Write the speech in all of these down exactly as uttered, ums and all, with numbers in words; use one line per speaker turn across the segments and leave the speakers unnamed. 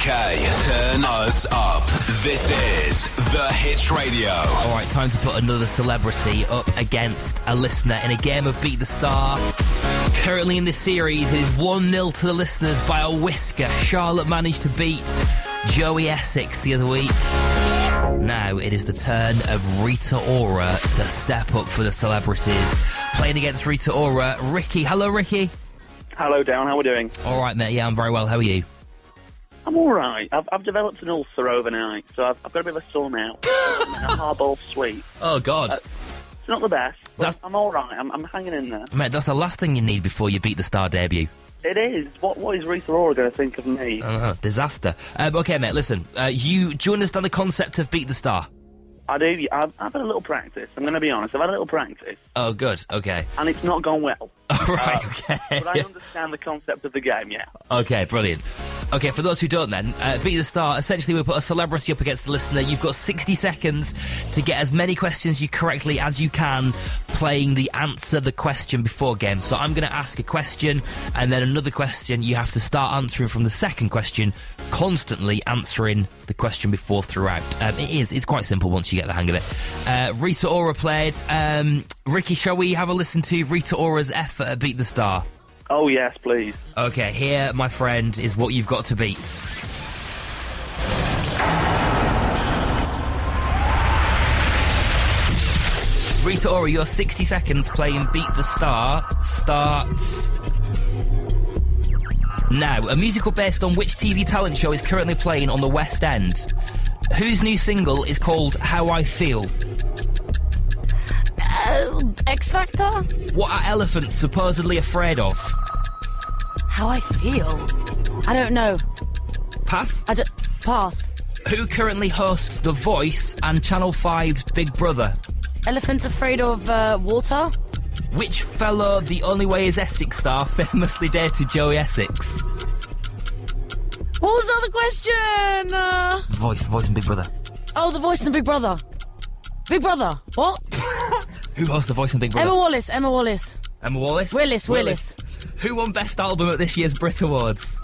K, turn us up. This is The Hits Radio.
All right, time to put another celebrity up against a listener in a game of Beat the Star. Currently in this series, it is one nil to the listeners by a whisker. Charlotte managed to beat Joey Essex the other week. Now it is the turn of Rita Ora to step up for the celebrities. Playing against Rita Ora, Ricky. Hello, Ricky.
Hello, Dan. How are we doing?
All right, mate. Yeah, I'm very well. How are you?
I'm all right. I've, I've developed an ulcer overnight, so I've, I've got a bit of a sore mouth. I'm in a hard-boiled sweet.
Oh, God.
Uh, it's not the best, but
That's-
I'm all right. I'm, I'm hanging in there.
Mate, that's the last thing you need before you Beat the Star debut.
It is. What What is Rita Ora going to think of me?
Uh, disaster. Um, okay, mate, listen. Uh, you Do you understand the concept of Beat the Star?
I do. I've, I've had a little practice. I'm going to be honest. I've had a little practice,
Oh, good. Okay.
and it's not gone well.
Right,
Uh,
okay.
But I understand the concept of the game, yeah.
Okay, brilliant. Okay, for those who don't then, uh, Beat the Star, essentially we put a celebrity up against the listener. You've got sixty seconds to get as many questions you correctly as you can, playing the answer the question before game. So I'm going to ask a question, and then another question. You have to start answering from the second question, constantly answering the question before throughout. Um, it is, it's quite simple once you get the hang of it. Uh, Rita Ora played. Um, Ricky, shall we have a listen to Rita Ora's effort at Beat the Star?
Oh, yes, please.
Okay, here, my friend, is what you've got to beat. Rita Ora, your sixty seconds playing Beat the Star starts now. A musical based on which T V talent show is currently playing on the West End? Whose new single is called How I Feel?
Uh, X Factor?
What are elephants supposedly afraid of?
How I feel? I don't know.
Pass.
I just... Pass.
Who currently hosts The Voice and Channel five's Big Brother?
Elephants afraid of uh, water?
Which fellow, the Only Way is Essex star, famously dated Joey Essex?
What was the other question? Uh...
The Voice, The Voice and Big Brother.
Oh, The Voice and Big Brother. Big Brother. What?
Who hosts The Voice and Big Brother?
Emma Wallace. Emma Wallace.
Emma Wallace?
Willis. Willis.
Who won Best Album at this year's Brit Awards?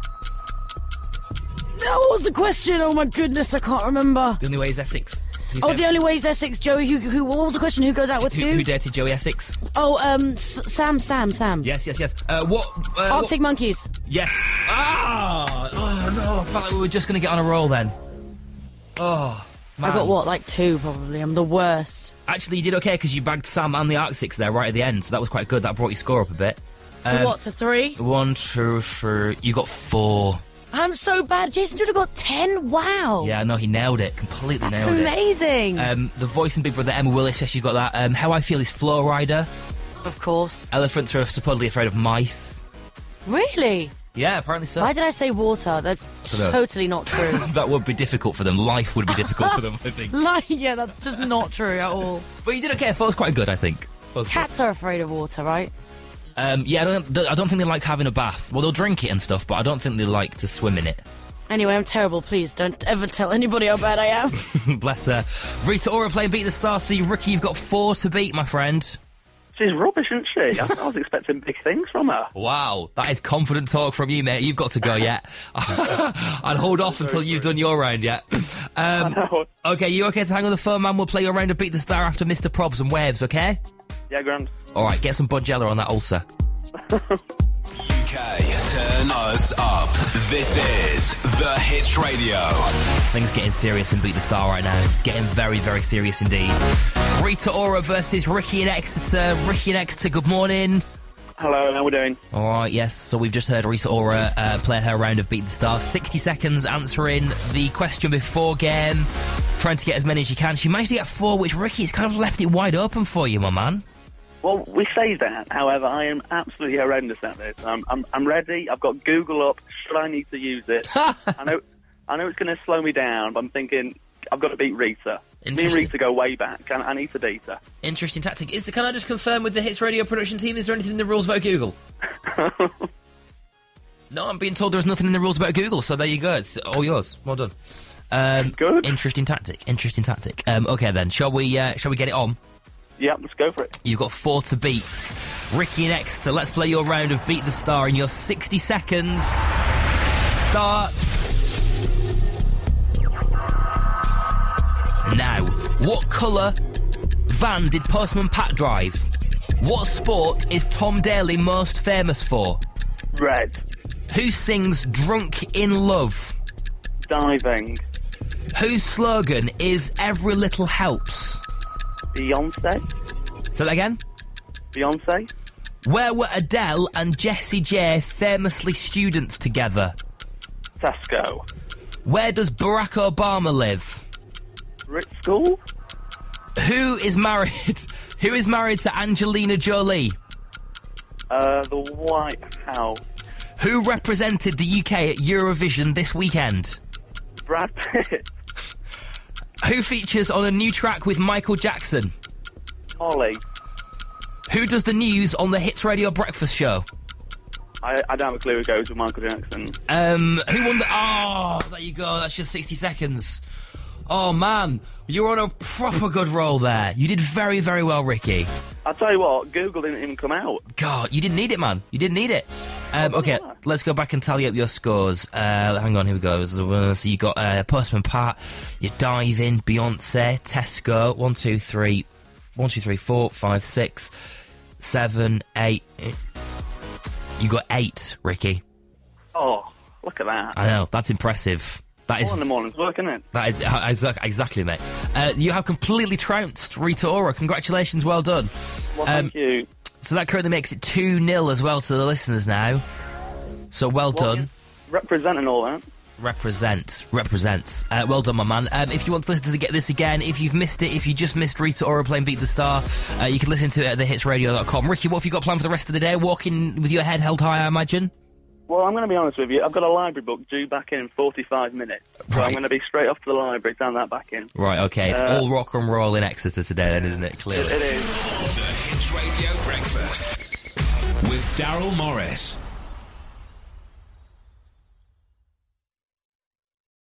No, what was the question? Oh my goodness, I can't remember.
The Only Way is Essex. Who
Oh,
fam-
the only way is Essex. Joey. Who? Who? What was the question? Who goes out with
who,
who?
who dated Joey Essex?
Oh, um, S- Sam. Sam. Sam.
Yes, yes, yes. Uh, what? Uh,
Arctic
what-
Monkeys.
Yes. Ah! Oh, no. I felt like we were just going to get on a roll then. Oh, man.
I got what, like two probably. I'm the worst.
Actually, you did okay because you bagged Sam and the Arctics there right at the end, so that was quite good. That brought your score up a bit.
To
Um,
what? To three?
One, two, three. You got four.
I'm so bad. Jason Derulo got ten. Wow.
Yeah, no, he nailed it. Completely
That's
nailed
amazing.
it. Um, the Voice and Big Brother, Emma Willis, yes, you got that. Um, How I Feel is Flow Rider.
Of course.
Elephants are supposedly afraid of mice.
Really?
Yeah, apparently so.
Why did I say water? That's
know.
totally not true.
That would be difficult for them. Life would be difficult for them, I think.
Like, yeah, that's just not true at all.
But you did okay. Four was quite good, I think. Four was good.
Cats are afraid of water, right?
Um, yeah, I don't, I don't think they like having a bath. Well, they'll drink it and stuff, but I don't think they like to swim in it.
Anyway, I'm terrible. Please don't ever tell anybody how bad I am.
Bless her. Rita Ora playing Beat the Star. So, Ricky, you've got four to beat, my friend.
She's rubbish, isn't she? I, I was expecting big things from her.
Wow, that is confident talk from you, mate. You've got to go yet. I'd hold off until you've done your round yet. Um, okay, you okay to hang on the phone, man? We'll play your round of Beat the Star after Mister Probs and Waves, okay?
Yeah, grand.
All right, get some Budgella on that ulcer.
U K, turn us up. This is The Hits Radio.
Things getting serious in Beat the Star right now. Getting very, very serious indeed. Rita Ora versus Ricky in Exeter. Ricky in Exeter, good morning.
Hello, how we doing?
All right, yes. So we've just heard Rita Ora uh, play her round of Beat the Star. sixty seconds answering the question before game. Trying to get as many as you can. She managed to get four, which Ricky's kind of left it wide open for you, my man.
Well, we say that. However, I am absolutely horrendous at this. I'm, I'm, I'm ready. I've got Google up. Should I need to use it? I know, I know it's going to slow me down, but I'm thinking I've got to beat Rita. Me and Rita go way back. I, I need to beat her.
Interesting tactic. Is Can I just confirm with the Hits Radio production team, is there anything in the rules about Google? No, I'm being told there's nothing in the rules about Google, so there you go. It's all yours. Well done. Um,
Good.
Interesting tactic. Interesting tactic. Um, okay, then. Shall we, uh, shall we get it on?
Yeah, let's go for it.
You've got four to beat. Ricky and Exeter, let's play your round of Beat the Star in your sixty seconds. Starts Now, what colour van did Postman Pat drive? What sport is Tom Daley most famous for?
Red.
Who sings Drunk in Love?
Diving.
Whose slogan is Every Little Helps?
Beyonce.
Say that again?
Beyonce.
Where were Adele and Jessie J famously students together?
Tesco.
Where does Barack Obama live?
Ritz School.
Who is married? Who is married to Angelina Jolie?
Uh, the White House.
Who represented the U K at Eurovision this weekend?
Brad Pitt.
Who features on a new track with Michael Jackson?
Molly.
Who does the news on the Hits Radio Breakfast Show?
I, I don't have a clue who goes with Michael Jackson.
Um, who won the... Oh, there you go. That's just sixty seconds. Oh, man. You were on a proper good roll there. You did very, very well, Ricky.
I'll tell you what, Google didn't even come out.
God, you didn't need it, man. You didn't need it. Um, okay, let's go back and tally up your scores. Uh, hang on, here we go. So you got uh, Postman Pat, you're Diving, Beyonce, Tesco, one, two, three, one, two, three, four, five, six, seven, eight. You got eight, Ricky.
Oh, look at that.
I know, that's impressive. That is
all in the morning's work, isn't it?
That is uh, exactly, mate. Uh, you have completely trounced Rita Ora. Congratulations, well done.
Well, thank um, you.
So that currently makes it two nil as well to the listeners now. So well, well done.
Representing all that.
Represent. Represent. Uh, well done, my man. Um, if you want to listen to the, get this again, if you've missed it, if you just missed Rita Ora playing Beat the Star, uh, you can listen to it at the hits radio dot com. Ricky, what have you got planned for the rest of the day? Walking with your head held high, I imagine?
Well, I'm going to be honest with you. I've got a library book due back in forty-five minutes. So right. I'm going to be straight off to the library, down that back in.
Right, OK. It's uh, all rock and roll in Exeter today then, isn't it? Clearly.
It, it is.
The Hits Radio Breakfast with Daryl Morris.